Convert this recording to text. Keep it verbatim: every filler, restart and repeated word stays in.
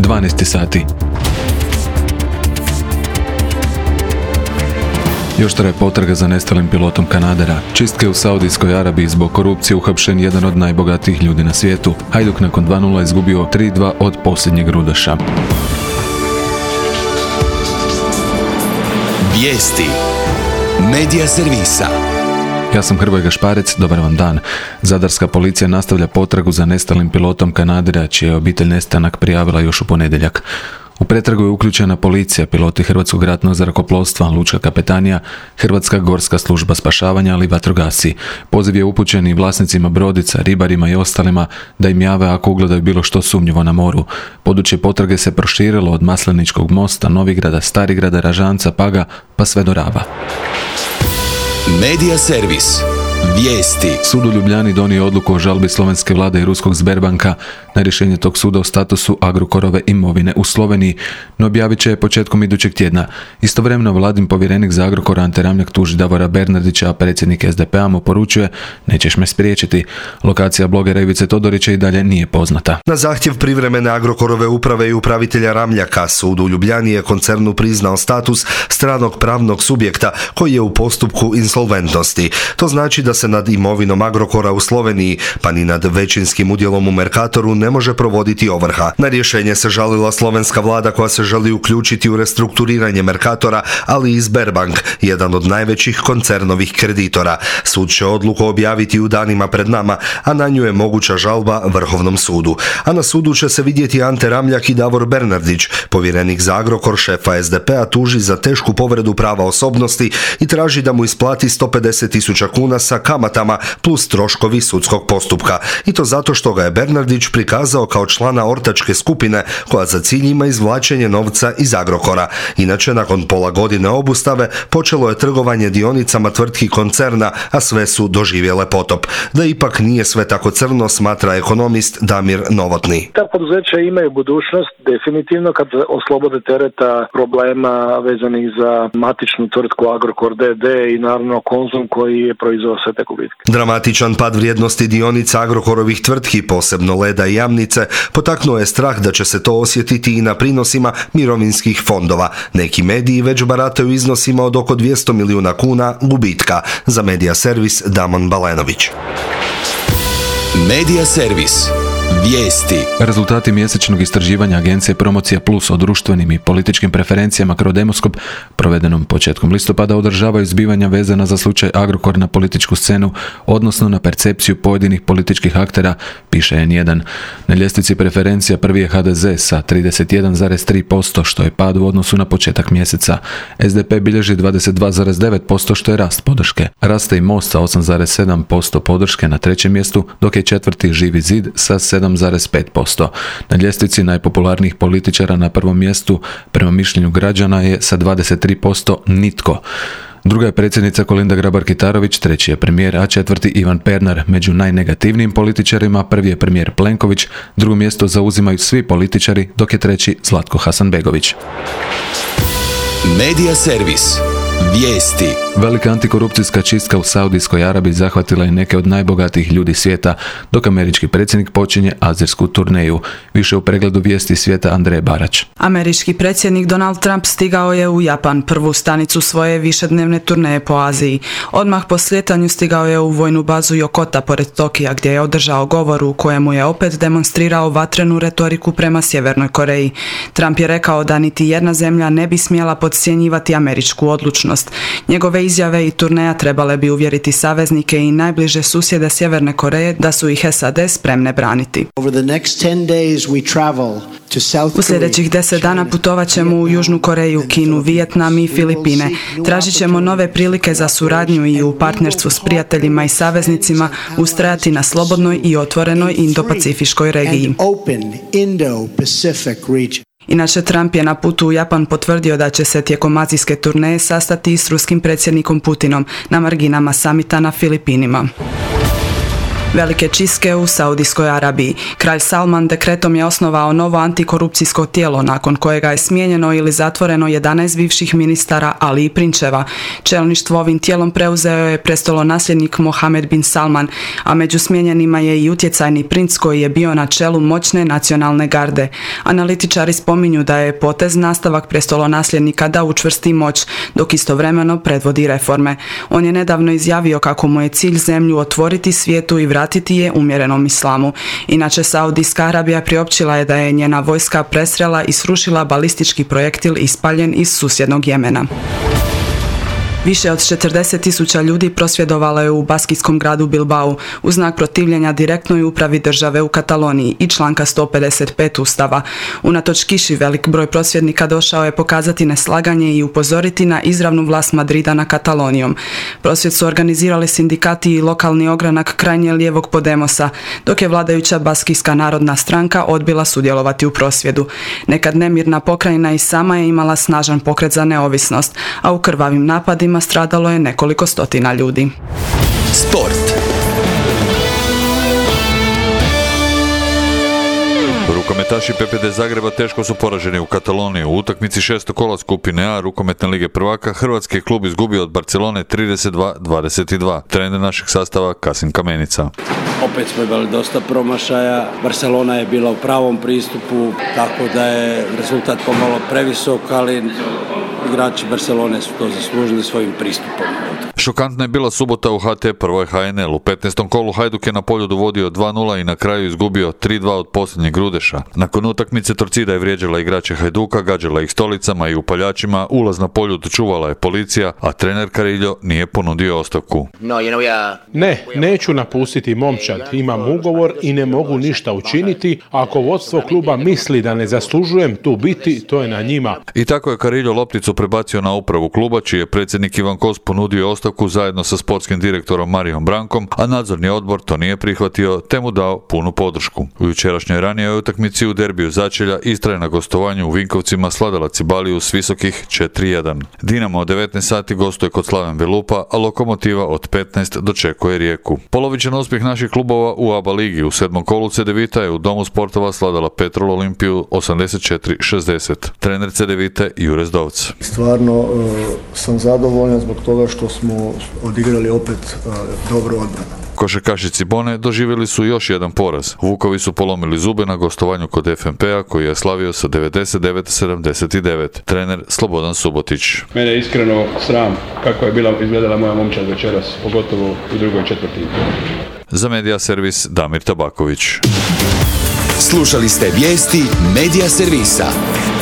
dvanaest sati. Još traje potraga za nestalim pilotom Kanadera. Čistke u Saudijskoj Arabiji zbog korupcije, uhapšen jedan od najbogatijih ljudi na svijetu. Hajduk nakon dva nula izgubio tri dva od posljednjeg rudaša. Vijesti Medija servisa. Ja sam Hrvoje Gašparec, dobar vam dan. Zadarska policija nastavlja potragu za nestalim pilotom Kanadera, čija je obitelj nestanak prijavila još u ponedjeljak. U pretragu je uključena policija, piloti Hrvatskog ratnog zrakoplovstva, lučka kapetanija, Hrvatska gorska služba spašavanja, ali i vatrogasci. Poziv je upućen i vlasnicima brodica, ribarima i ostalima da im jave ako ugledaju bilo što sumnjivo na moru. Područje potrage se proširilo od Masleničkog mosta, Novigrada, Starigrada, Ražanca, Paga pa sve do Raba. Medija servis. Vijesti. Sud u Ljubljani donio odluku o žalbi slovenske vlade i ruskog Sberbanka na rješenje tog suda o statusu Agrokorove imovine u Sloveniji, no objavit će je početkom idućeg tjedna. Istovremeno vladin povjerenik za Agrokor Ante Ramljak tuži Davora Bernardića, a predsjednik es de pe a mu poručuje: nećeš me spriječiti. Lokacija blogera Ivice Todorića i dalje nije poznata. Na zahtjev privremene Agrokorove uprave i upravitelja Ramljaka, sud u Ljubljani je koncernu priznao status stranog pravnog subjekta koji je u postupku insolventnosti. To znači da se nad imovinom Agrokora u Sloveniji, pa ni nad većinskim udjelom u Mercatoru, ne može provoditi ovrha. Na rješenje se žalila slovenska vlada koja se želi uključiti u restrukturiranje Mercatora, ali i Sberbank, jedan od najvećih koncernovih kreditora. Sud će odluku objaviti u danima pred nama, a na nju je moguća žalba Vrhovnom sudu. A na sudu će se vidjeti Ante Ramljak i Davor Bernardić. Povjerenik za Agrokor, šefa es de pe a, tuži za tešku povredu prava osobnosti i traži da mu isplati sto pedeset tisuća kuna sa kamatama plus troškovi sudskog postupka. I to zato što ga je Bernardić prikazao kao člana ortačke skupine koja za cilj ima izvlačenje novca iz Agrokora. Inače, nakon pola godine obustave počelo je trgovanje dionicama tvrtki koncerna, a sve su doživjele potop. Da ipak nije sve tako crno, smatra ekonomist Damir Novotny. Ta poduzeća imaju budućnost definitivno kad oslobode tereta problema vezanih za matičnu tvrtku Agrokor de de i naravno Konzum koji je proizveo sve te gubitke. Dramatičan pad vrijednosti dionica Agrokorovih tvrtki, posebno Leda i Jamnice, potaknuo je strah da će se to osjetiti i na prinosima mirovinskih fondova. Neki mediji već barataju iznosima od oko dvjesto milijuna kuna gubitka. Za Medija servis Damon Balenović. Medija servis. Vijesti. Rezultati mjesečnog istraživanja agencije Promocija Plus o društvenim i političkim preferencijama Crodemoskop, provedenom početkom listopada, održavaju zbivanja vezana za slučaj Agrokor na političku scenu, odnosno na percepciju pojedinih političkih aktera, piše en jedan. Na ljestvici preferencija prvi je ha de ze sa trideset jedan zarez tri posto, što je pad u odnosu na početak mjeseca. es de pe bilježi dvadeset dva zarez devet posto, što je rast podrške. Raste i Most sa osam zarez sedam posto podrške na trećem mjestu, dok je četvrti Živi zid sa sedam zarez pet posto. Na ljestvici najpopularnijih političara na prvom mjestu, prema mišljenju građana, je sa dvadeset tri posto nitko. Druga je predsjednica Kolinda Grabar-Kitarović, treći je premijer, a četvrti Ivan Pernar. Među najnegativnijim političarima prvi je premijer Plenković, drugo mjesto zauzimaju svi političari, dok je treći Zlatko Hasanbegović. Medija servis. Vijesti. Velika antikorupcijska čistka u Saudijskoj Arabiji zahvatila je neke od najbogatijih ljudi svijeta, dok američki predsjednik počinje azirsku turneju. Više u pregledu vijesti svijeta Andreje Barać. Američki predsjednik Donald Trump stigao je u Japan, prvu stanicu svoje višednevne turneje po Aziji. Odmah po slijetanju stigao je u vojnu bazu Yokota pored Tokija, gdje je održao govor u kojemu je opet demonstrirao vatrenu retoriku prema Sjevernoj Koreji. Trump je rekao da niti jedna zemlja ne bi smjela podcjenjivati američku odlučnost. Njegove izjave i turneja trebale bi uvjeriti saveznike i najbliže susjede Sjeverne Koreje da su ih es a de spremne braniti. U sljedećih deset dana putovat ćemo u Južnu Koreju, Kinu, Vijetnam i Filipine. Tražit ćemo nove prilike za suradnju i u partnerstvu s prijateljima i saveznicima ustrajati na slobodnoj i otvorenoj Indo-Pacifiškoj regiji. Inače, Trump je na putu u Japan potvrdio da će se tijekom azijske turneje sastati s ruskim predsjednikom Putinom na marginama samita na Filipinima. Velike čistke u Saudijskoj Arabiji. Kralj Salman dekretom je osnovao novo antikorupcijsko tijelo nakon kojega je smijenjeno ili zatvoreno jedanaest bivših ministara, ali i prinčeva. Čelništvo ovim tijelom preuzeo je prestolonasljednik Mohamed bin Salman, a među smijenjenima je i utjecajni princ koji je bio na čelu moćne nacionalne garde. Analitičari spominju da je potez nastavak prestolonasljednika da učvrsti moć, dok istovremeno predvodi reforme. On je nedavno izjavio kako mu je cilj zemlju otvoriti svijetu i vratiti je umjerenom islamu. Inače, Saudijska Arabija priopćila je da je njena vojska presrela i srušila balistički projektil ispaljen iz susjednog Jemena. Više od četrdeset tisuća ljudi prosvjedovalo je u baskijskom gradu Bilbao u znak protivljenja direktnoj upravi države u Kataloniji i članka sto pedeset pet Ustava. Unatoč kiši, velik broj prosvjednika došao je pokazati neslaganje i upozoriti na izravnu vlast Madrida na Katalonijom. Prosvjed su organizirali sindikati i lokalni ogranak krajnje lijevog Podemosa, dok je vladajuća Baskijska narodna stranka odbila sudjelovati u prosvjedu. Nekad nemirna pokrajina i sama je imala snažan pokret za neovisnost, a u krvavim napadima stradalo je nekoliko stotina ljudi. Sport. Rukometaši P P D Zagreba teško su poraženi u Kataloniji. U utakmici šestog kola skupine A rukometne lige prvaka hrvatski klub izgubio od Barcelone trideset dva dvadeset dva. Trener našeg sastava Kasim Kamenica. Opet smo imali dosta promašaja. Barcelona je bila u pravom pristupu, tako da je rezultat pomalo previsok, ali igrači Barcelone su to zaslužili svojim pristupom. Šokantna je bila subota u H T prvoj H N L. U petnaestom kolu Hajduk je na Poljudu vodio dva nula i na kraju izgubio tri dva od posljednjeg Grudeša. Nakon utakmice Torcida je vrijeđala igrače Hajduka, gađala ih stolicama i upaljačima, ulaz na Poljud čuvala je policija, a trener Carillo nije ponudio ostavku. Ne, neću napustiti momčad. Imam ugovor i ne mogu ništa učiniti. Ako vodstvo kluba misli da ne zaslužujem tu biti, to je na njima. I tako je Carillo lopticu prebacio na upravu kluba, čiji je predsjednik Ivan Kos ponudio ostavku zajedno sa sportskim direktorom Marijom Brankom, a nadzorni odbor to nije prihvatio te mu dao punu podršku. U jučerašnjoj ranijoj utakmici u derbiju začelja Istra je na gostovanju u Vinkovcima sladala Cibaliju s visokih četiri jedan. Dinamo od devetnaest sati gostuje kod Slaven Belupa, a Lokomotiva od petnaest dočekuje Rijeku. Polovičan uspjeh naših klubova u A B A ligi. U sedmom kolu Cedevita je u Domu sportova sladala Petrol Olimpiju osamdeset četiri šezdeset. Trener Cedevite Jure Zdovc. Stvarno uh, sam zadovoljan zbog toga što smo odigrali opet uh, dobro odbranu. Košarkaši Cibone doživjeli su još jedan poraz. Vukovi su polomili zube na gostovanju kod F M P-a koji je slavio sa devedeset devet sedamdeset devet. Trener Slobodan Subotić. Mene je iskreno sram kako je bila izgledala moja momčad večeras, pogotovo u drugoj četvrtini. Za Medija servis Damir Tabaković. Slušali ste vijesti Medija servisa.